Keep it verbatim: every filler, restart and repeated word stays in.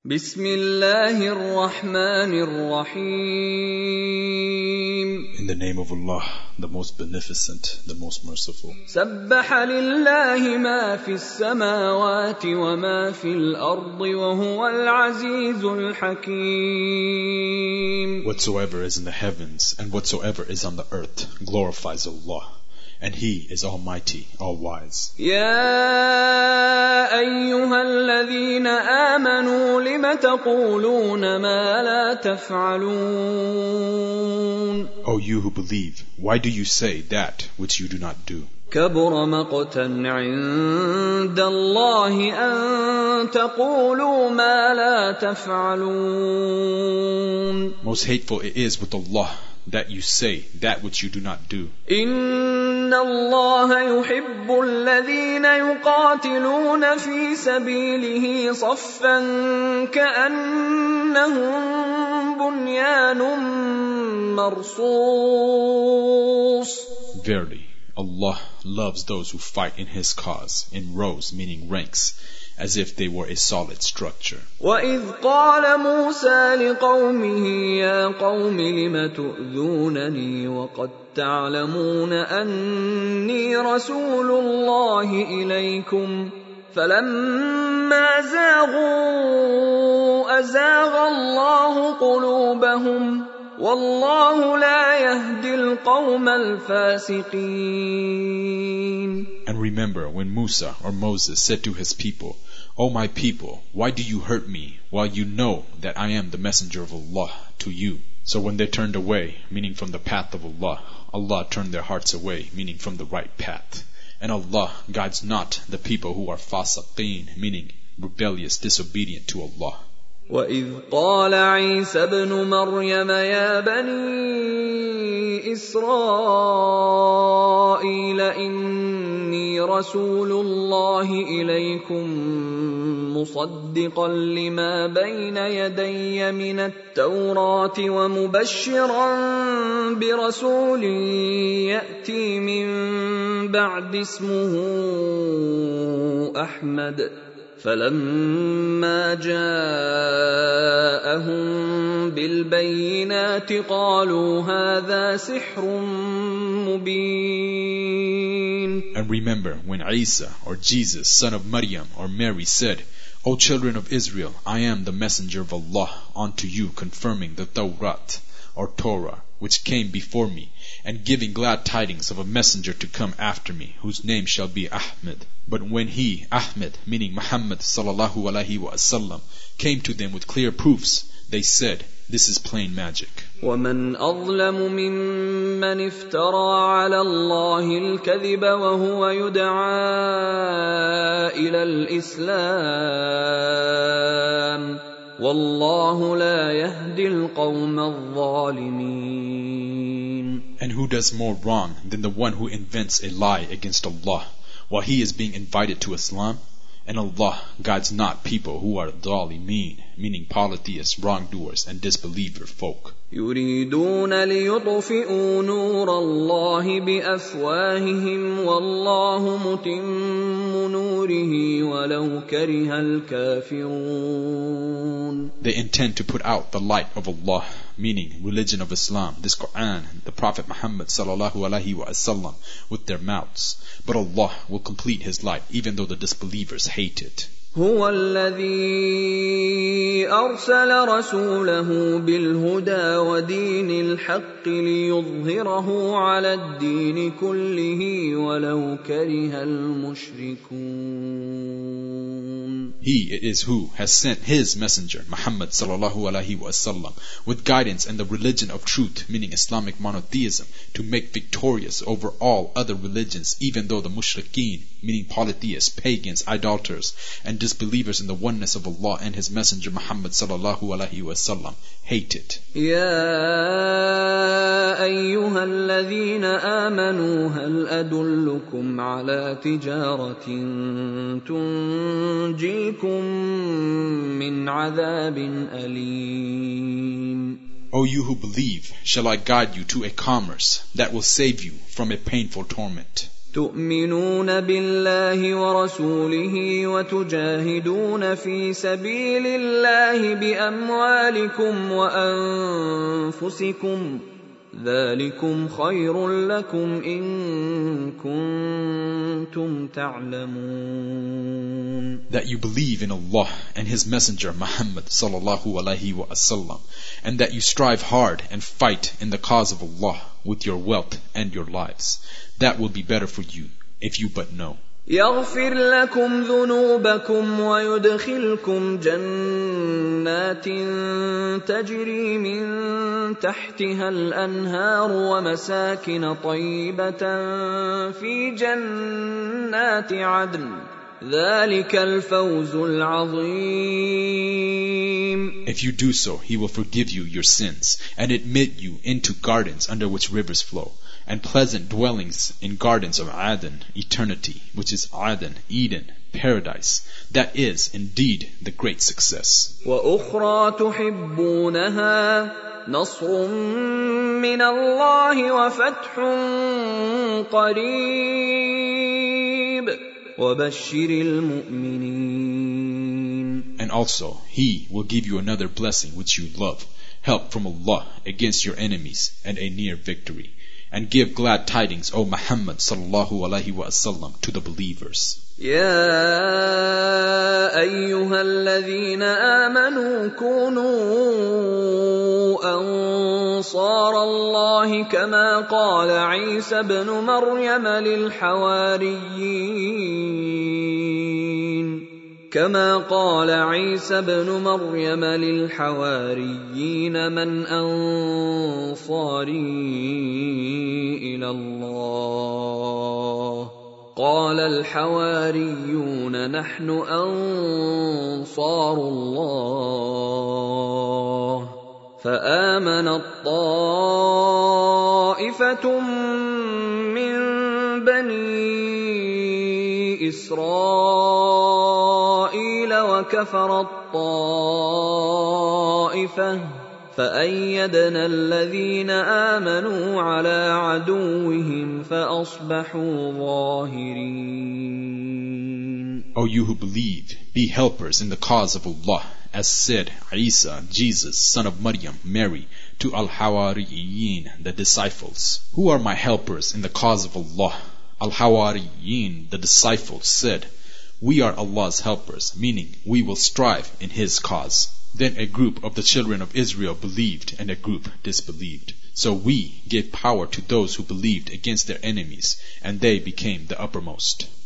بسم الله الرحمن الرحيم. In the name of Allah, the most beneficent, the most merciful. سبح لله ما في السماوات وما في الأرض وهو العزيز الحكيم. Whatsoever is in the heavens and whatsoever is on the earth glorifies Allah. And He is Almighty, All-Wise. يا أيها الذين آمنوا لم تقولون ما لا تفعلون. O you who believe, why do you say that which you do not do? كبر مقتا عند الله أن تقولوا ما لا تفعلون. Most hateful it is with Allah that you say that which you do not do. إن الله يحب الذين يقاتلون في سبيله صفا كأنهم بنيان مرصوص. Verily, Allah loves those who fight in His cause in rows, meaning ranks, as if they were a solid structure. وَإِذْ قَالَ مُوسَى لِقَوْمِهِ يَا قَوْمِ لِمَ تُؤْذُونَنِي وَقَدْ تَعْلَمُونَ أَنِّي رَسُولُ اللَّهِ إِلَيْكُمْ فَلَمَّا زَاغُوا أَزَاغَ اللَّهُ قُلُوبَهُمْ وَاللَّهُ لَا يَهْدِي الْقَوْمَ الْفَاسِقِينَ. And remember when Musa or Moses said to his people, O my people, why do you hurt me while you know that I am the messenger of Allah to you? So when they turned away, meaning from the path of Allah, Allah turned their hearts away, meaning from the right path. And Allah guides not the people who are fasiqeen, meaning rebellious, disobedient to Allah. وَإِذْ قَالَ عِيسَى ابْنُ مَرْيَمَ يَا بَنِي إِسْرَائِيلَ إِنِّي رَسُولُ اللَّهِ إِلَيْكُمْ مُصَدِّقًا لِمَا بَيْنَ يَدَيَّ مِنَ التَّوْرَاةِ وَمُبَشِّرًا بِرَسُولٍ يَأْتِي مِن بَعْدِ اسْمُهُ أَحْمَدُ فَلَمَّا جَاءَهُم بِالْبَيِّنَاتِ قَالُوا هَذَا سِحْرٌ مُبِينٌ. And remember when Isa or Jesus, son of Maryam or Mary said, O children of Israel, I am the messenger of Allah unto you, confirming the Tawrat or Torah which came before me, and giving glad tidings of a messenger to come after me, whose name shall be Ahmed. But when he, Ahmed, meaning Muhammad sallallahu alaihi wasallam, came to them with clear proofs, they said, this is plain magic. وَمَنْ أَظْلَمُ مِمَّنِ افْتَرَى عَلَى اللَّهِ الْكَذِبَ وَهُوَ يُدْعَى إِلَى الْإِسْلَامِ وَاللَّهُ لَا يَهْدِي الْقَوْمَ الظَّالِمِينَ. And who does more wrong than the one who invents a lie against Allah while he is being invited to Islam? And Allah guides not people who are dhalimeen, meaning polytheists, wrongdoers, and disbeliever folk. يُرِيدُونَ لِيُطْفِئُوا نُورَ اللَّهِ بِأَفْوَاهِهِمْ وَاللَّهُ مُتِمُّ نُورِهِ وَلَوْ كَرِهَ الْكَافِرُونَ. They intend to put out the light of Allah, meaning religion of Islam, this Quran, the Prophet Muhammad sallallahu alaihi wasallam, with their mouths. But Allah will complete His light, even though the disbelievers hate it. هو الذي أرسل رسوله بالهدى ودين الحق ليظهره على الدين كله ولو كره المشركون. He it is who has sent His messenger Muhammad sallallahu alaihi wasallam with guidance and the religion of truth, meaning Islamic monotheism, to make victorious over all other religions, even though the mushrikeen, meaning polytheists, pagans, idolaters, and disbelievers in the oneness of Allah and His messenger Muhammad sallallahu alaihi wasallam hate it. يا أيها الذين آمنوا هل أدلكم على تجارة تنجيكم من عذاب أليم. O you who believe, shall I guide you to a commerce that will save you from a painful torment? تؤمنون بالله ورسوله وتجاهدون في سبيل الله بأموالكم وأنفسكم ذلكم خير لكم إن كنتم تعلمون. That you believe in Allah and His Messenger Muhammad sallallahu alaihi wasallam, and that you strive hard and fight in the cause of Allah with your wealth and your lives. That will be better for you if you but know. يغفر لكم ذنوبكم ويدخلكم جنات تجري من تحتها الأنهار ومساكن طيبة في جنات عدن ذلك الفوز العظيم. If you do so, He will forgive you your sins and admit you into gardens under which rivers flow, and pleasant dwellings in gardens of Aden, eternity, which is Aden, Eden, paradise. That is indeed the great success. وأخرى تحبونها نصر من الله وفتح قريب وبشر المؤمنين. And also, He will give you another blessing which you love, help from Allah against your enemies, and a near victory. And give glad tidings, O Muhammad sallallahu alaihi wasallam, to the believers. يا أيها الذين آمنوا كونوا أنصار الله كما قال عيسى ابن مريم للحواريين كما قال عيسى ابن مريم للحواريين من أنصاري إلى الله قال الحواريون نحن أنصار الله فآمنت طائفة من بني إسرائيل وكفرت طائفة فأيدنا الذين آمنوا على عدوهم فأصبحوا ظاهرين. O you who believe, be helpers in the cause of Allah, as said Isa, Jesus, son of Maryam, Mary, to Al-Hawariyin, the disciples. Who are my helpers in the cause of Allah? Al-Hawariyin, the disciples, said, we are Allah's helpers, meaning we will strive in His cause. Then a group of the children of Israel believed and a group disbelieved. So we gave power to those who believed against their enemies, and they became the uppermost.